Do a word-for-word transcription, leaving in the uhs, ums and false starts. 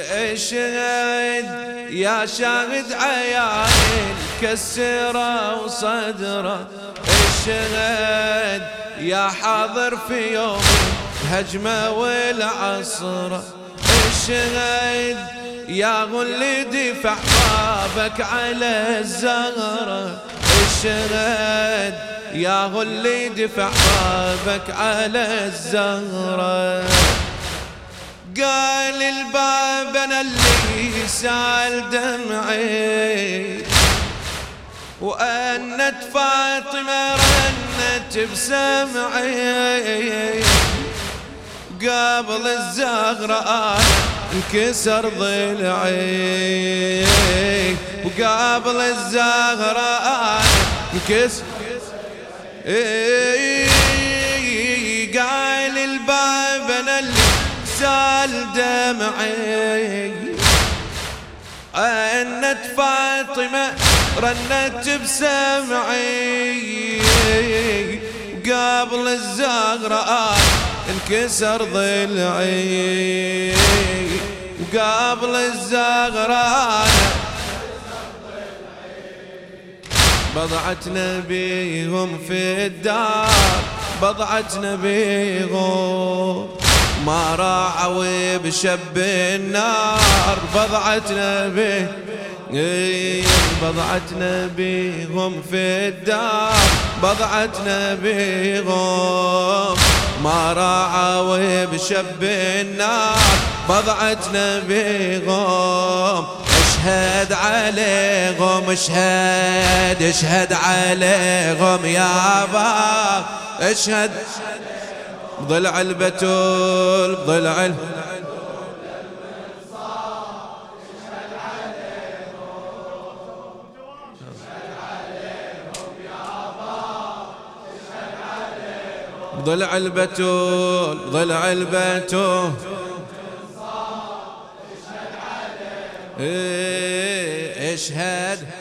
اشهد يا شاهد عيان كسره وصدره، اشهد يا حاضر في يوم الهجمة والعصرة، اشهد يا غل دفع بابك على الزهرة، اشهد يا غل دفع بابك على الزهرة. قال الباب انا اللي سال دمعي، وأنت فاطمة رنت بسمعي، قبل الزهرة انكسر ضلعي، وقبل الزهرة انكسر. قال الباب انا اللي سال دمعي، أنت فاطمة رنت بسمعي، قبل الزهرة انكسر ضلعي، وقبل الزهرة بضعة نبيهم في الدار، بضعة نبيهم ما راعوا بشب النار، بضعة نبي بضعة نبيهم في الدار، بضعة نبيهم ما راعوا بشب النار، بضعة نبيهم اشهد عليهم، اشهد اشهد عليهم يا باب، اشهد ضلع البتول ضلع ال... ضلع البتول ضلع البتول اشهد